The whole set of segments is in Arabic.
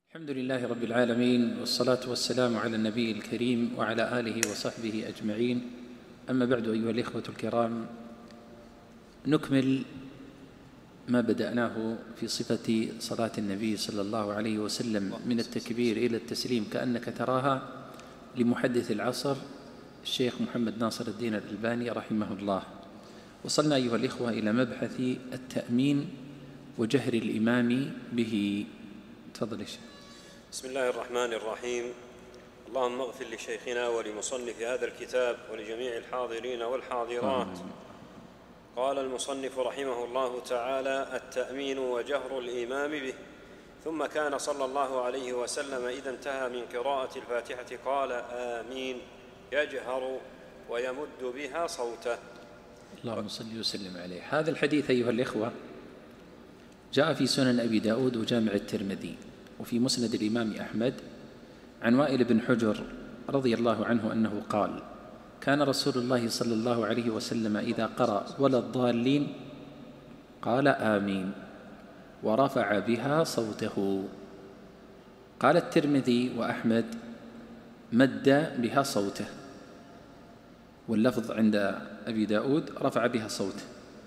الحمد لله رب العالمين، والصلاة والسلام على النبي الكريم وعلى آله وصحبه أجمعين. أما بعد، أيها الإخوة الكرام، نكمل ما بدأناه في صفة صلاة النبي صلى الله عليه وسلم من التكبير إلى التسليم كأنك تراها لمحدث العصر الشيخ محمد ناصر الدين الألباني رحمه الله. وصلنا أيها الإخوة إلى مبحث التأمين وجهر الإمام به. تفضل يا شيخ. بسم الله الرحمن الرحيم. اللهم اغفر لشيخنا ولمصنف هذا الكتاب ولجميع الحاضرين والحاضرات. قال المصنف رحمه الله تعالى: التأمين وجهر الإمام به. ثم كان صلى الله عليه وسلم إذا انتهى من قراءة الفاتحة قال: آمين، يجهر ويمد بها صوته. اللهم صل وسلم عليه. هذا الحديث أيها الإخوة جاء في سنن أبي داود وجامع الترمذي وفي مسند الإمام أحمد عن وائل بن حجر رضي الله عنه أنه قال: كان رسول الله صلى الله عليه وسلم إذا قرأ ولا الضالين قال آمين ورفع بها صوته. قال الترمذي وأحمد: مد بها صوته، واللفظ عند أبي داود رفع بها صوته،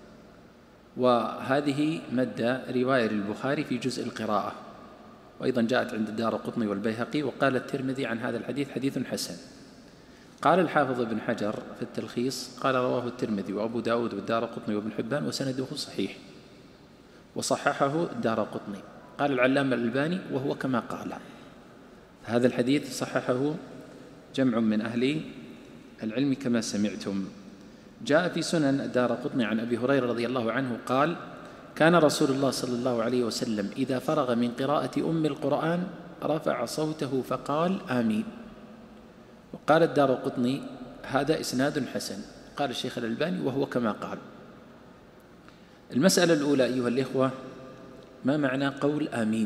وهذه مد رواية البخاري في جزء القراءة، وأيضا جاءت عند الدارقطني والبيهقي. وقال الترمذي عن هذا الحديث: حديث حسن. قال الحافظ ابن حجر في التلخيص قال: رواه الترمذي وأبو داود والدارقطني وابن حبان وسنده صحيح، وصححه الدارقطني. قال العلامة الألباني: وهو كما قال. هذا الحديث صححه جمع من أهل العلم كما سمعتم. جاء في سنن الدارقطني عن أبي هريرة رضي الله عنه قال: كان رسول الله صلى الله عليه وسلم إذا فرغ من قراءة أم القرآن رفع صوته فقال آمين. وقال الدارقطني: هذا إسناد حسن. قال الشيخ الألباني: وهو كما قال. المسألة الأولى أيها الإخوة: ما معنى قول آمين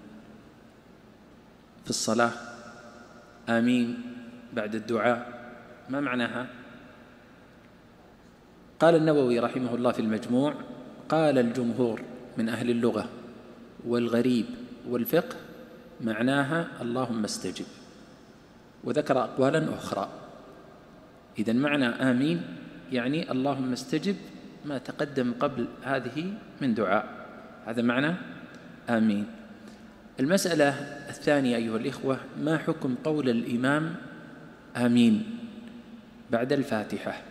في الصلاة؟ آمين بعد الدعاء ما معناها؟ قال النووي رحمه الله في المجموع: قال الجمهور من أهل اللغة والغريب والفقه معناها اللهم استجب، وذكر أقوالا أخرى. إذن معنى آمين يعني اللهم استجب ما تقدم قبل هذه من دعاء، هذا معنى آمين. المسألة الثانية أيها الإخوة: ما حكم قول الإمام آمين بعد الفاتحة؟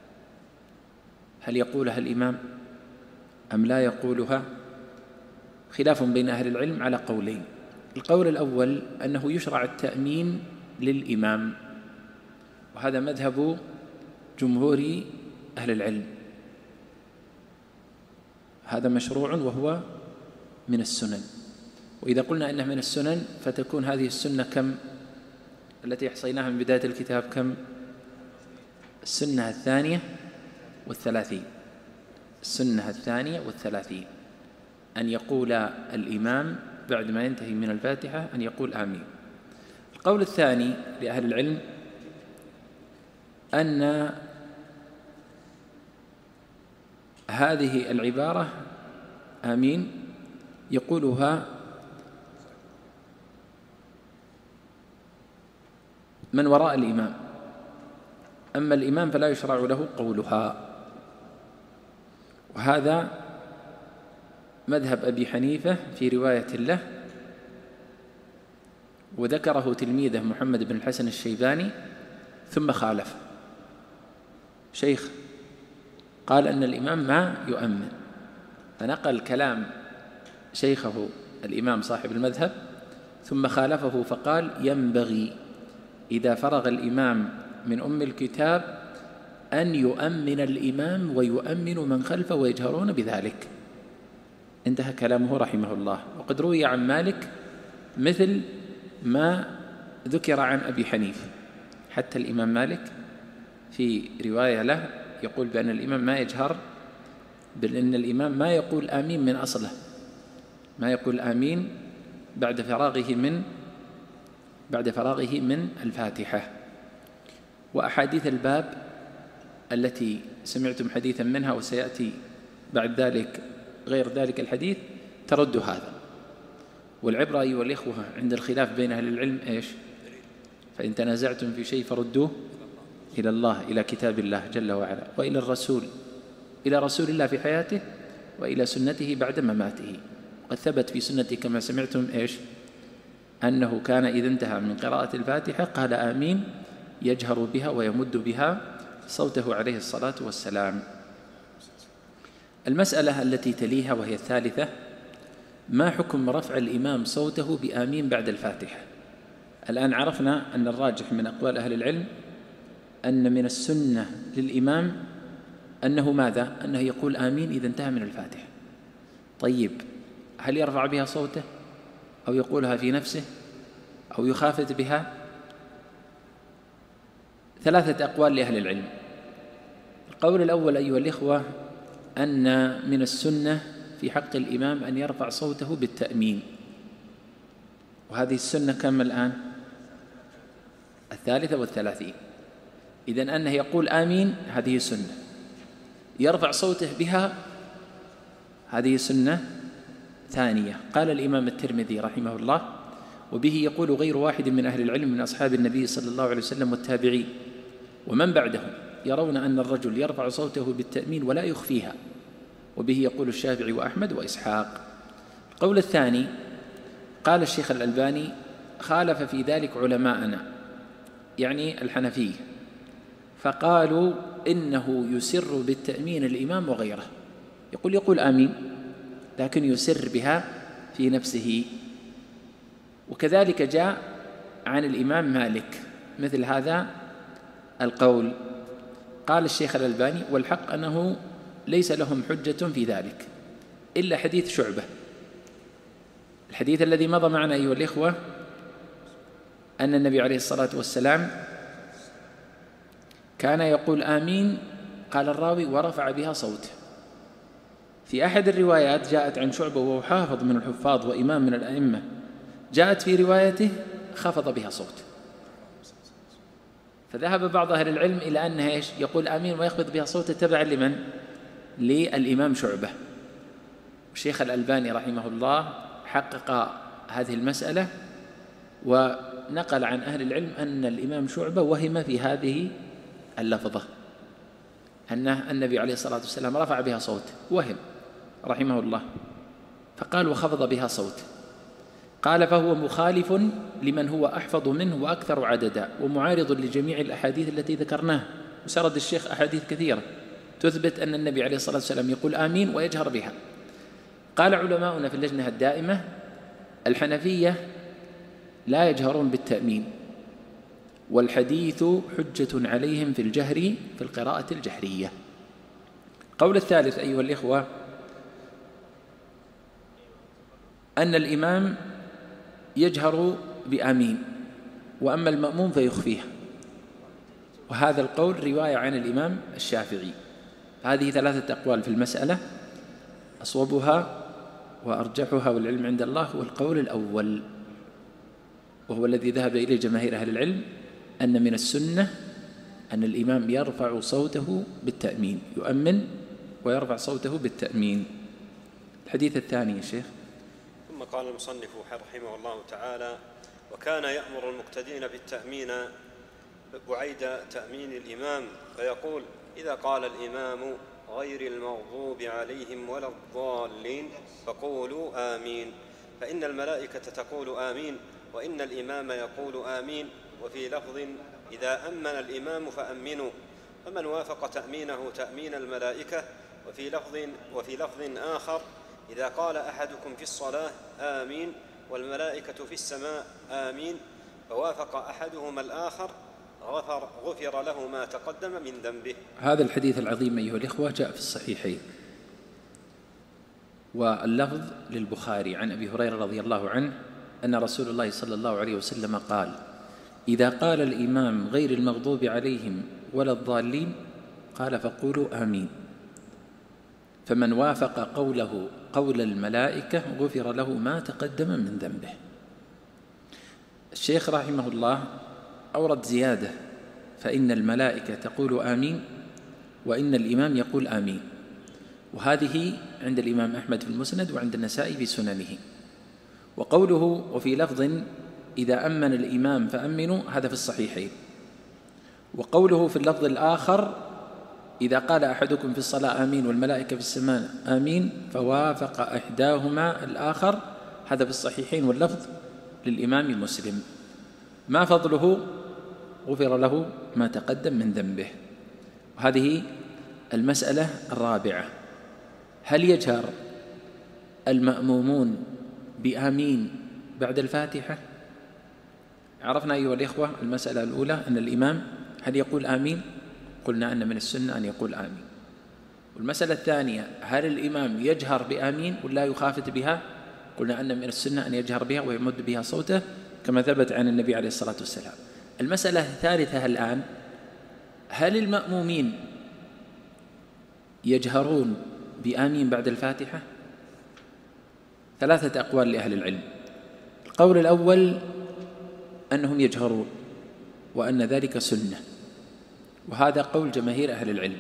هل يقولها الإمام أم لا يقولها؟ خلاف بين أهل العلم على قولين. القول الأول أنه يشرع التأمين للإمام، وهذا مذهب جمهور أهل العلم، هذا مشروع وهو من السنن. وإذا قلنا إنه من السنن فتكون هذه السنة كم التي أحصيناها من بداية الكتاب؟ كم؟ السنة 32. السنة 32 أن يقول الإمام بعد ما ينتهي من الفاتحة أن يقول آمين. القول الثاني لأهل العلم أن هذه العبارة آمين يقولها من وراء الإمام، أما الإمام فلا يشرع له قولها. وهذا مذهب أبي حنيفة في رواية له، وذكره تلميذه محمد بن الحسن الشيباني ثم خالف شيخ، قال أن الإمام ما يؤمن، فنقل كلام شيخه الإمام صاحب المذهب ثم خالفه فقال: ينبغي إذا فرغ الإمام من أم الكتاب أن يؤمن الإمام ويؤمن من خلفه ويجهرون بذلك. انتهى كلامه رحمه الله. وقد روي عن مالك مثل ما ذكر عن أبي حنيفة، حتى الإمام مالك في رواية له يقول بأن الإمام ما يجهر، بل إن الإمام ما يقول آمين من أصله، ما يقول آمين بعد فراغه من الفاتحة. وأحاديث الباب التي سمعتم حديثا منها وسيأتي بعد ذلك غير ذلك الحديث ترد هذا. والعبرة أيها الإخوة عند الخلاف بين أهل العلم إيش؟ فإن تنازعتم في شيء فردوه إلى الله، إلى كتاب الله جل وعلا، وإلى الرسول، إلى رسول الله في حياته، وإلى سنته بعد مماته. قد ثبت في سنته كما سمعتم إيش؟ أنه كان إذا انتهى من قراءة الفاتحة قال آمين، يجهر بها ويمد بها صوته عليه الصلاة والسلام. المسألة التي تليها وهي الثالثة: ما حكم رفع الإمام صوته بآمين بعد الفاتحة؟ الآن عرفنا أن الراجح من أقوال أهل العلم أن من السنة للإمام أنه ماذا؟ أنه يقول آمين إذا انتهى من الفاتحة. طيب، هل يرفع بها صوته أو يقولها في نفسه أو يخافت بها؟ ثلاثة أقوال لأهل العلم. القول الأول أيها الإخوة أن من السنة في حق الإمام أن يرفع صوته بالتأمين، وهذه السنة كم الآن؟ 33. إذن أنه يقول آمين هذه سنة، يرفع صوته بها هذه سنة ثانية. قال الإمام الترمذي رحمه الله: وبه يقول غير واحد من أهل العلم من أصحاب النبي صلى الله عليه وسلم والتابعين ومن بعدهم يرون أن الرجل يرفع صوته بالتأمين ولا يخفيها، وبه يقول الشافعي وأحمد وإسحاق. القول الثاني قال الشيخ الألباني: خالف في ذلك علماءنا، يعني الحنفية، فقالوا إنه يسر بالتأمين الإمام وغيره، يقول آمين لكن يسر بها في نفسه. وكذلك جاء عن الإمام مالك مثل هذا القول. قال الشيخ الألباني: والحق أنه ليس لهم حجة في ذلك إلا حديث شعبة. الحديث الذي مضى معنا أيها الإخوة أن النبي عليه الصلاة والسلام كان يقول آمين، قال الراوي: ورفع بها صوته. في أحد الروايات جاءت عن شعبة وهو حافظ من الحفاظ وإمام من الأئمة، جاءت في روايته خفض بها صوته. فذهب بعض أهل العلم إلى أنه إيش؟ يقول آمين ويخفض بها صوته تبعا لمن؟ للإمام شعبة. الشيخ الألباني رحمه الله حقق هذه المسألة ونقل عن أهل العلم أن الإمام شعبة وهم في هذه اللفظة، أن النبي عليه الصلاة والسلام رفع بها صوته، وهم رحمه الله، فقال: وخفض بها صوته. قال: فهو مخالف لمن هو أحفظ منه وأكثر عددا، ومعارض لجميع الأحاديث التي ذكرناها. وسرد الشيخ أحاديث كثيرة تثبت أن النبي عليه الصلاة والسلام يقول آمين ويجهر بها. قال علماؤنا في اللجنة الدائمة: الحنفية لا يجهرون بالتأمين، والحديث حجة عليهم في الجهر في القراءة الجهرية. القول الثالث أيها الإخوة أن الإمام يجهر بآمين، وأما المأموم فيخفيها، وهذا القول رواية عن الإمام الشافعي. هذه ثلاثة أقوال في المسألة، أصوبها وأرجحها والعلم عند الله هو القول الأول، وهو الذي ذهب إليه جماهير أهل العلم، أن من السنة أن الإمام يرفع صوته بالتأمين، يؤمن ويرفع صوته بالتأمين. الحديث الثاني يا شيخ. ثم قال المصنف رحمه الله تعالى: وكان يأمر المقتدين بالتأمين بعيد تأمين الإمام، فيقول: إذا قال الإمام غير المغضوب عليهم ولا الضالين فقولوا آمين، فإن الملائكة تقول آمين، وإن الإمام يقول آمين. وفي لفظ: إذا أمن الإمام فأمنوا، فمن وافق تأمينه تأمين الملائكة. وفي لفظ آخر: إذا قال أحدكم في الصلاة آمين والملائكة في السماء آمين، فوافق أحدهما الآخر غفر له ما تقدم من ذنبه. هذا الحديث العظيم أيها الإخوة جاء في الصحيحين، واللفظ للبخاري عن أبي هريرة رضي الله عنه أن رسول الله صلى الله عليه وسلم قال: إذا قال الإمام غير المغضوب عليهم ولا الضالين قال فقولوا آمين، فمن وافق قوله قول الملائكة غفر له ما تقدم من ذنبه. الشيخ رحمه الله أورد زيادة: فإن الملائكة تقول آمين وإن الإمام يقول آمين، وهذه عند الإمام أحمد في المسند وعند النسائي في سننه. وقوله وفي لفظ إذا أمن الإمام فأمنوا هذا في الصحيحين. وقوله في اللفظ الآخر إذا قال أحدكم في الصلاة آمين والملائكة في السماء آمين فوافق إحداهما الآخر هذا في الصحيحين واللفظ للإمام مسلم. ما فضله؟ غفر له ما تقدم من ذنبه. وهذه المسألة الرابعة: هل يجهر المأمومون بآمين بعد الفاتحة؟ عرفنا أيها الإخوة المسألة الأولى أن الإمام هل يقول آمين؟ قلنا أن من السنة أن يقول آمين. والمسألة الثانية: هل الإمام يجهر بآمين ولا يخافت بها؟ قلنا أن من السنة أن يجهر بها ويمد بها صوته كما ثبت عن النبي عليه الصلاة والسلام. المسألة الثالثة الآن: هل المأمومين يجهرون بآمين بعد الفاتحة؟ ثلاثة أقوال لأهل العلم. القول الأول أنهم يجهرون وأن ذلك سنة، وهذا قول جماهير أهل العلم.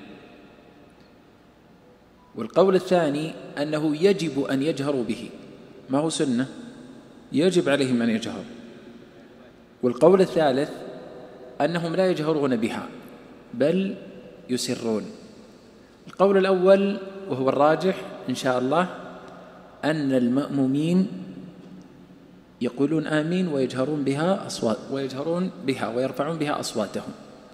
والقول الثاني أنه يجب أن يجهروا به، ما هو سنة، يجب عليهم أن يجهروا. والقول الثالث أنهم لا يجهرون بها بل يسرون. القول الأول وهو الراجح إن شاء الله أن المأمومين يقولون آمين ويجهرون بها ويرفعون بها أصواتهم،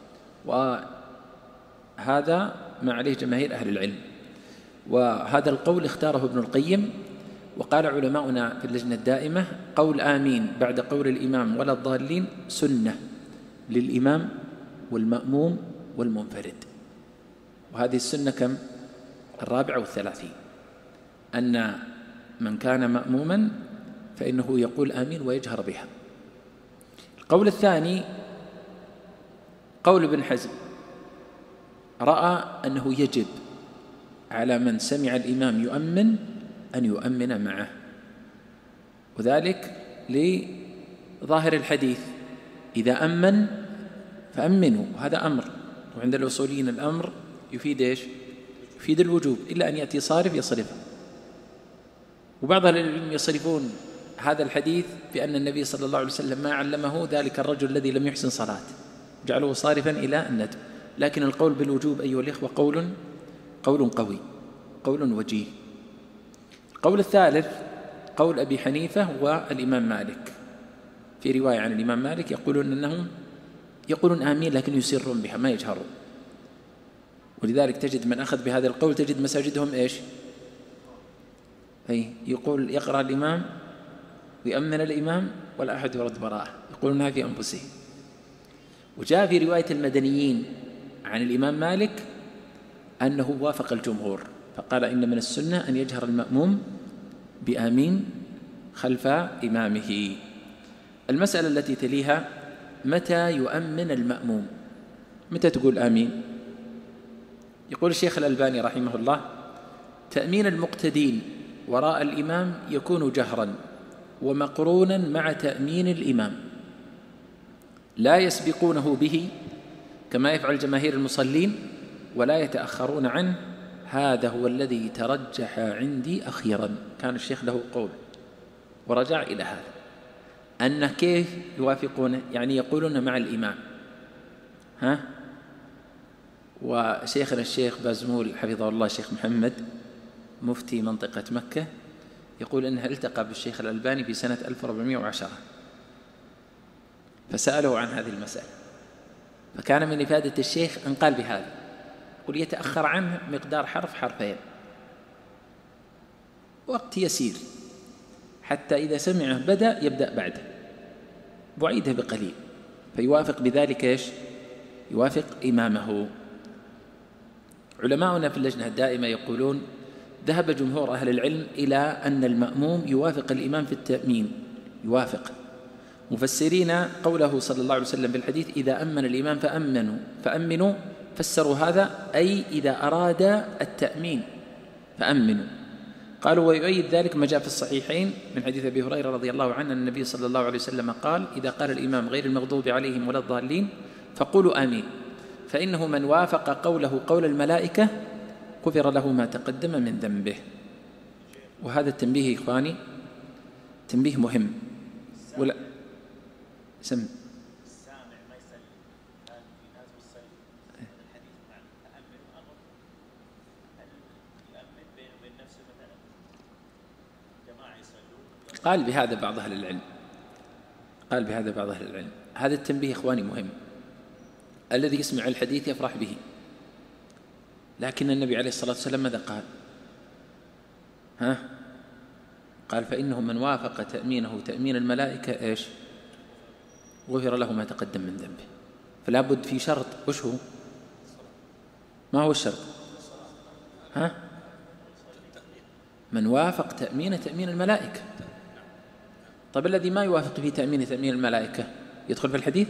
وهذا ما عليه جماهير أهل العلم. وهذا القول اختاره ابن القيم. وقال علماؤنا في اللجنة الدائمة قول آمين بعد قول الإمام ولا الضالين سنة للإمام والمأموم والمنفرد. وهذه السنة كم؟ 34، أن من كان مأموما فإنه يقول آمين ويجهر بها. القول الثاني قول ابن حزم، رأى أنه يجب على من سمع الإمام يؤمن أن يؤمن معه، وذلك لظاهر الحديث إذا أمن فأمنوا، وهذا أمر، وعند الأصوليين الأمر يفيد إيش؟ يفيد الوجوب إلا أن يأتي صارف يصرفه. وبعض العلم يصرفون هذا الحديث بأن النبي صلى الله عليه وسلم ما علمه ذلك الرجل الذي لم يحسن صلاة، جعله صارفا إلى الندب. لكن القول بالوجوب أيها الإخوة قول قوي، قول وجيه. القول الثالث قول أبي حنيفة والإمام مالك، في رواية عن الإمام مالك يقولون أنهم يقولون آمين لكن يسرون بها ما يجهرون. ولذلك تجد من أخذ بهذا القول تجد مساجدهم إيش؟ يقول يقرأ الإمام ويأمن الإمام ولا أحد يرد براءه، يقولونها في أنفسهم. وجاء في رواية المدنيين عن الإمام مالك أنه وافق الجمهور فقال إن من السنة أن يجهر المأموم بآمين خلف إمامه. المسألة التي تليها: متى يؤمن المأموم؟ متى تقول آمين؟ يقول الشيخ الألباني رحمه الله: تأمين المقتدين وراء الإمام يكون جهرا ومقرونا مع تأمين الإمام، لا يسبقونه به كما يفعل جماهير المصلين ولا يتأخرون عنه. هذا هو الذي ترجح عندي أخيرا. كان الشيخ له قول ورجع إلى هذا، أن كيف يوافقونه، يعني يقولون مع الإمام. وشيخنا الشيخ بازمول حفظه الله الشيخ محمد مفتي منطقة مكة يقول أنه التقى بالشيخ الألباني في سنة 1410 فسأله عن هذه المسألة، فكان من إفادة الشيخ أن قال بهذا، يقول يتأخر عنه مقدار حرف حرفين، وقت يسير، حتى إذا سمعه بدأ يبدأ بعده بعيده بقليل، فيوافق بذلك إيش؟ يوافق إمامه. علماؤنا في اللجنة الدائمة يقولون ذهب جمهور أهل العلم إلى أن المأموم يوافق الإمام في التأمين، يوافق، مفسرين قوله صلى الله عليه وسلم في الحديث إذا أمن الإمام فأمنوا، فسروا هذا أي إذا أراد التأمين فأمنوا. قالوا ويؤيد ذلك ما جاء في الصحيحين من حديث أبي هريرة رضي الله عنه أن النبي صلى الله عليه وسلم قال إذا قال الإمام غير المغضوب عليهم ولا الضالين فقولوا آمين، فإنه من وافق قوله قول الملائكة غفر له ما تقدم من ذنبه. وهذا التنبيه إخواني تنبيه مهم. ولا سم السامع ما يسلم، كان في ناس يسلم الحديث مع أأمن أمر، هل يؤمن بينه وبين نفسه مثلا؟ جماعة يصلون قال بهذا بعض أهل العلم، قال بهذا بعض أهل العلم. هذا التنبيه إخواني مهم. الذي يسمع الحديث يفرح به، لكن النبي عليه الصلاة والسلام ماذا قال؟ قال فإنه من وافق تأمينه تأمين الملائكة إيش؟ غفر له ما تقدم من ذنبه. فلا بد في شرط. وش هو؟ ما هو الشرط؟ من وافق تأمين تأمين الملائكة. طيب الذي ما يوافق في تأمين تأمين الملائكة يدخل في الحديث؟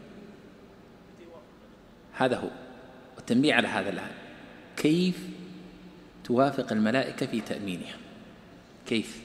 هذا هو والتنبيه على هذا الآن. كيف توافق الملائكة في تأمينها؟ كيف؟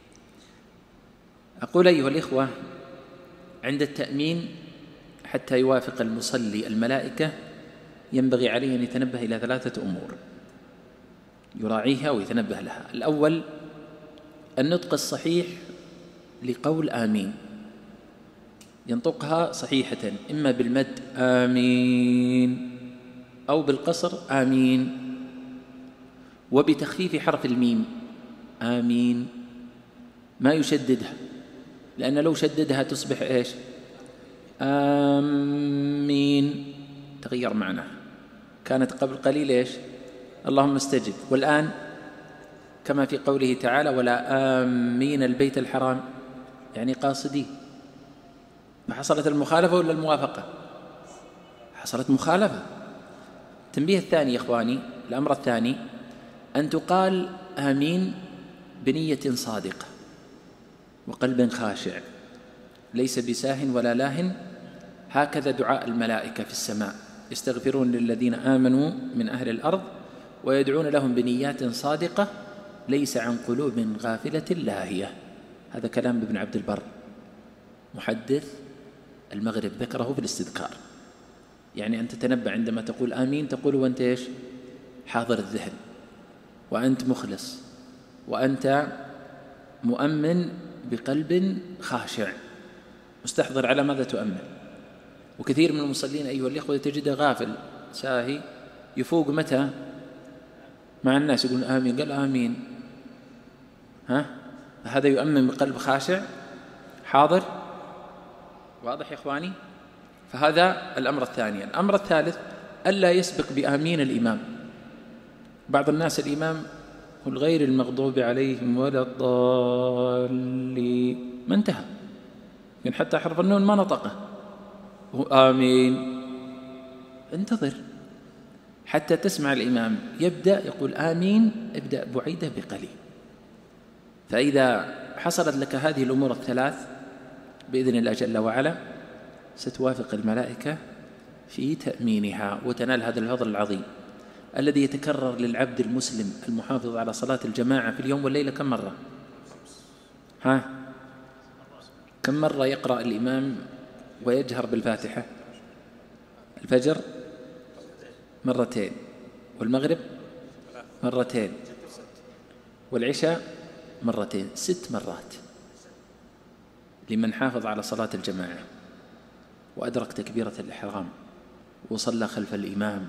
أقول أيها الإخوة، عند التأمين حتى يوافق المصلي الملائكة ينبغي عليه أن يتنبه إلى 3 أمور يراعيها ويتنبه لها. الأول النطق الصحيح لقول آمين، ينطقها صحيحة، إما بالمد آمين أو بالقصر آمين، وبتخفيف حرف الميم آمين، ما يشددها، لأن لو شددها تصبح إيش؟ آمين، تغير معناها. كانت قبل قليل إيش؟ اللهم استجب. والآن كما في قوله تعالى ولا آمين البيت الحرام، يعني قاصدين. فحصلت المخالفة ولا الموافقة؟ حصلت مخالفة. التنبيه الثاني يا إخواني، الأمر الثاني أن تقال آمين بنية صادقة وقلب خاشع، ليس بساه ولا لاه. هكذا دعاء الملائكة في السماء، يستغفرون للذين آمنوا من أهل الأرض ويدعون لهم بنيات صادقة ليس عن قلوب غافلة لاهية. هذا كلام ابن عبد البر محدث المغرب، ذكره في الاستذكار. يعني أن تتنبأ عندما تقول آمين تقول وأنت إيش؟ حاضر الذهن، وأنت مخلص، وأنت مؤمن بقلب خاشع مستحضر على ماذا تؤمن. وكثير من المصلين أيها الإخوة تجده غافل ساهي، يفوق متى؟ مع الناس يقول آمين، قال آمين، هذا يؤمن بقلب خاشع حاضر. واضح يا إخواني؟ فهذا الأمر الثاني. الأمر الثالث ألا يسبق بآمين الإمام. بعض الناس الإمام قل غير المغضوب عليهم ولا الضالين، ما انتهى، يعني حتى حرف النون ما نطقه، آمين. انتظر حتى تسمع الإمام يبدأ يقول آمين، ابدأ بعيدة بقليل. فإذا حصلت لك هذه الأمور الثلاث بإذن الله جل وعلا ستوافق الملائكة في تأمينها وتنال هذا الفضل العظيم الذي يتكرر للعبد المسلم المحافظ على صلاة الجماعة في اليوم والليلة. كم مرة؟ كم مرة يقرأ الإمام ويجهر بالفاتحة؟ الفجر 2 مرتين، والمغرب 2 مرتين، والعشاء 2 مرتين، 6 مرات لمن حافظ على صلاة الجماعة وأدرك تكبيرة الإحرام وصلى خلف الإمام،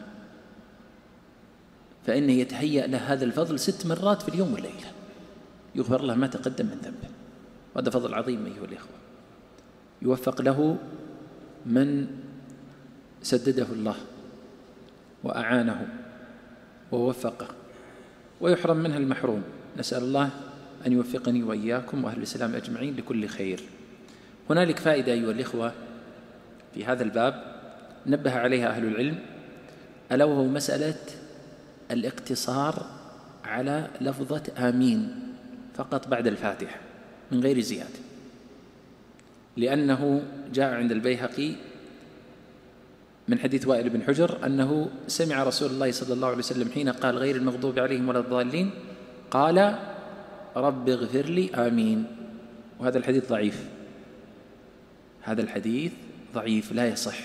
فإنه يتهيأ له هذا الفضل 6 مرات في اليوم والليلة، يغفر له ما تقدم من ذنبه. وهذا فضل عظيم أيها الإخوة، يوفق له من سدده الله وأعانه ووفقه، ويحرم منها المحروم. نسأل الله أن يوفقني وإياكم وأهل الإسلام أجمعين لكل خير. هنالك فائدة أيها الإخوة في هذا الباب نبه عليها أهل العلم، ألا وهو مسألة الاقتصار على لفظة آمين فقط بعد الفاتحة من غير زيادة، لأنه جاء عند البيهقي من حديث وائل بن حجر أنه سمع رسول الله صلى الله عليه وسلم حين قال غير المغضوب عليهم ولا الضالين قال رب اغفر لي آمين. وهذا الحديث ضعيف، هذا الحديث ضعيف لا يصح.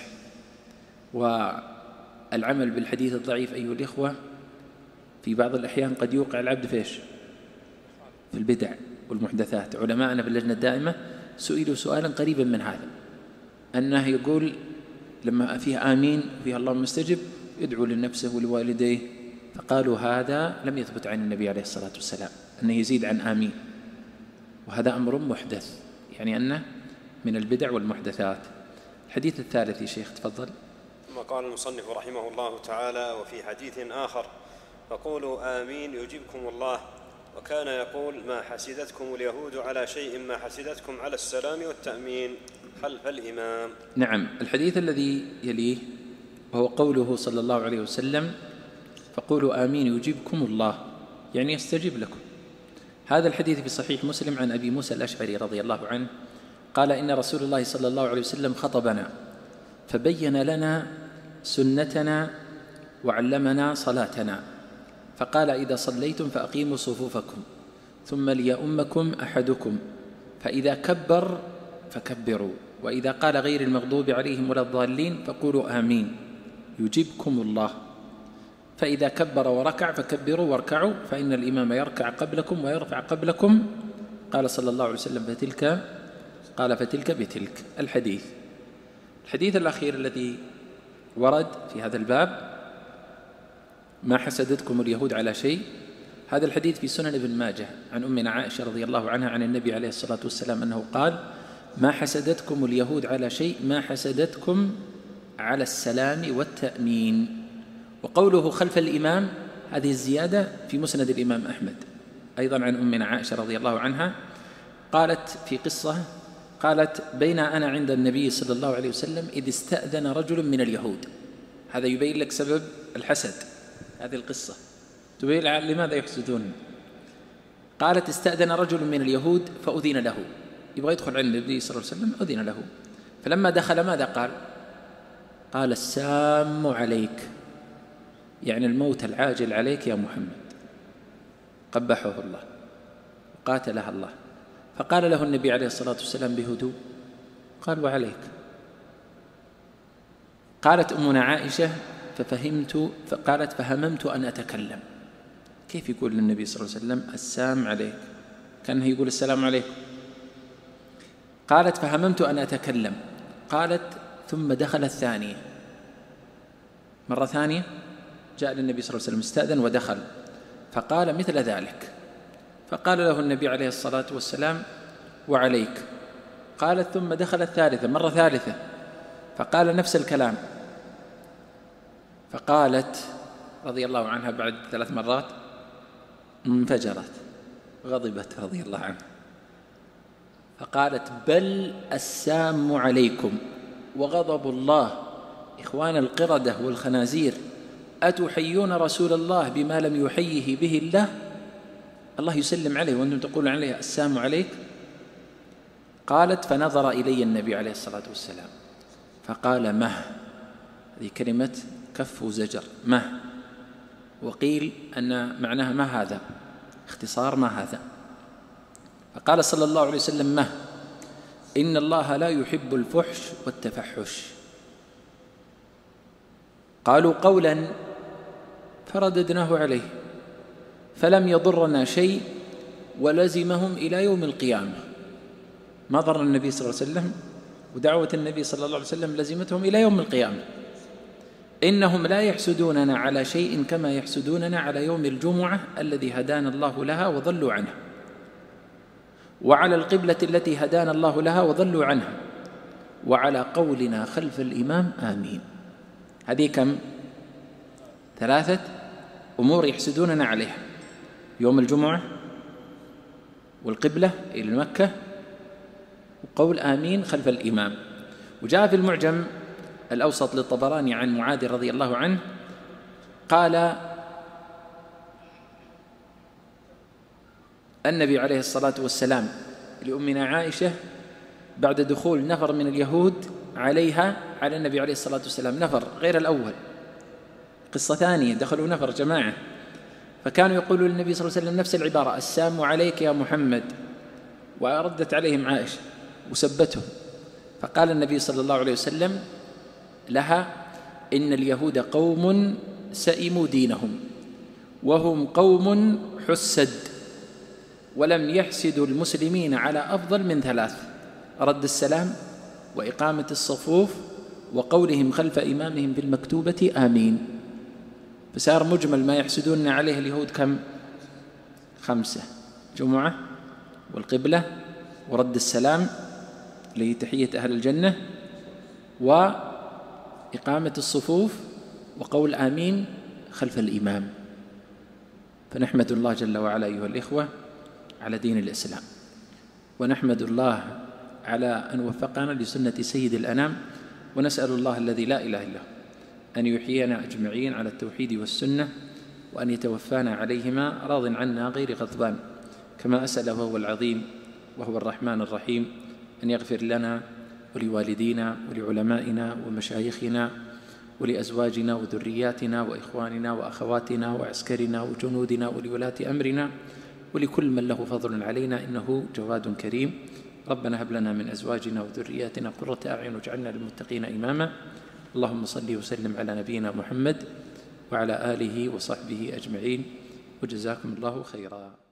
والعمل بالحديث الضعيف أيها الإخوة في بعض الأحيان قد يوقع العبد في إيش؟ في البدع والمحدثات. علماءنا في اللجنة الدائمة سئلوا سؤالا قريبا من هذا، أنه يقول لما فيه آمين وفيه اللهم استجب يدعو لنفسه ولوالديه، فقالوا هذا لم يثبت عن النبي عليه الصلاة والسلام أنه يزيد عن آمين، وهذا أمر محدث، يعني أنه من البدع والمحدثات. الحديث الثالث يا شيخ تفضل. ثم قال المصنف رحمه الله تعالى: وفي حديث آخر: فقولوا آمين يجيبكم الله. وكان يقول: ما حسدتكم اليهود على شيء ما حسدتكم على السلام والتأمين خلف الإمام. نعم. الحديث الذي يليه وهو قوله صلى الله عليه وسلم: فقولوا آمين يجيبكم الله، يعني يستجيب لكم. هذا الحديث في صحيح مسلم عن أبي موسى الأشعري رضي الله عنه قال: إن رسول الله صلى الله عليه وسلم خطبنا فبين لنا سنتنا وعلمنا صلاتنا، فقال: إذا صليتم فأقيموا صفوفكم ثم ليؤمكم أحدكم، فإذا كبر فكبروا، وإذا قال غير المغضوب عليهم ولا الضالين فقولوا آمين يجيبكم الله، فإذا كبر وركع فكبروا واركعوا، فإن الإمام يركع قبلكم ويرفع قبلكم. قال صلى الله عليه وسلم: فتلك بتلك. الحديث الأخير الذي ورد في هذا الباب: ما حسدتكم اليهود على شيء، هذا الحديث في سنن ابن ماجه عن أمنا عائشة رضي الله عنها عن النبي عليه الصلاة والسلام أنه قال: ما حسدتكم اليهود على شيء ما حسدتكم على السلام والتأمين. وقوله خلف الإمام هذه الزيادة في مسند الإمام أحمد أيضا عن أمنا عائشة رضي الله عنها قالت في قصة، قالت: بين أنا عند النبي صلى الله عليه وسلم إذ استأذن رجل من اليهود. هذا يبين لك سبب الحسد، هذه القصة تبين لماذا يحسدون. قالت: استأذن رجل من اليهود فأذن له، يبغى يدخل عند النبي صلى الله عليه وسلم، أذن له. فلما دخل ماذا قال؟ قال: السام عليك، يعني الموت العاجل عليك يا محمد، قبحه الله وقاتلها الله. فقال له النبي عليه الصلاة والسلام بهدوء، قال: وعليك. قالت أمنا عائشة: فقالت: فهممت أن أتكلم. كيف يقول للنبي صلى الله عليه وسلم السام عليك؟ كأنه يقول السلام عليكم. قالت: فهممت أن أتكلم. قالت: ثم دخل الثانية، مرة ثانية جاء للنبي صلى الله عليه وسلم استأذن ودخل فقال مثل ذلك، فقال له النبي عليه الصلاة والسلام: وعليك. قالت: ثم دخل الثالثة، مرة ثالثة، فقال نفس الكلام. فقالت رضي الله عنها بعد 3 مرات انفجرت، غضبت رضي الله عنها، فقالت: بل السام عليكم وغضب الله إخوان القردة والخنازير، أتحيون رسول الله بما لم يحيه به الله؟ الله يسلم عليه وأنتم تقولون عليه السام عليك. قالت: فنظر إلي النبي عليه الصلاة والسلام فقال: مه. هذه كلمة كف وزجر، مه. وقيل أن معناها ما هذا، اختصار ما هذا. فقال صلى الله عليه وسلم: مه، إن الله لا يحب الفحش والتفحش. قالوا قولا فرددناه عليه فلم يضرنا شيء ولزمهم إلى يوم القيامة. ما ضر النبي صلى الله عليه وسلم، ودعوة النبي صلى الله عليه وسلم لزمتهم إلى يوم القيامة. إنهم لا يحسدوننا على شيء كما يحسدوننا على يوم الجمعة الذي هدانا الله لها وضلوا عنها، وعلى القبلة التي هدانا الله لها وضلوا عنها، وعلى قولنا خلف الإمام آمين. هذه كم؟ 3 أمور يحسدوننا عليها: يوم الجمعة، والقبلة إلى مكة، وقول آمين خلف الإمام. وجاء في المعجم الأوسط للطبراني عن معاذ رضي الله عنه قال: النبي عليه الصلاة والسلام لأمنا عائشة بعد دخول نفر من اليهود عليها على النبي عليه الصلاة والسلام، نفر غير الأول، قصة ثانية، دخلوا نفر جماعة، فكانوا يقولوا للنبي صلى الله عليه وسلم نفس العبارة: السام عليك يا محمد. وردت عليهم عائشة وسبتهم، فقال النبي صلى الله عليه وسلم لها: إن اليهود قوم سئموا دينهم وهم قوم حسد، ولم يحسدوا المسلمين على أفضل من 3: رد السلام، وإقامة الصفوف، وقولهم خلف إمامهم بالمكتوبة آمين. فصار مجمل ما يحسدون عليه اليهود كم؟ 5: جمعة، والقبلة، ورد السلام اللي هي تحية أهل الجنة، وإقامة الصفوف، وقول آمين خلف الإمام. فنحمد الله جل وعلا أيها الإخوة على دين الإسلام، ونحمد الله على أن وفقنا لسنة سيد الأنام، ونسأل الله الذي لا إله إلا هو أن يحيينا أجمعين على التوحيد والسنة، وأن يتوفانا عليهما راض عنا غير غضبان، كما أسأله هو العظيم وهو الرحمن الرحيم أن يغفر لنا ولوالدينا ولعلمائنا ومشايخنا ولأزواجنا وذرياتنا وإخواننا وأخواتنا وعسكرنا وجنودنا ولولاة أمرنا ولكل من له فضل علينا، إنه جواد كريم. ربنا هب لنا من أزواجنا وذرياتنا قرة أعين واجعلنا للمتقين إماما. اللهم صل وسلم على نبينا محمد وعلى آله وصحبه أجمعين، وجزاكم الله خيرا.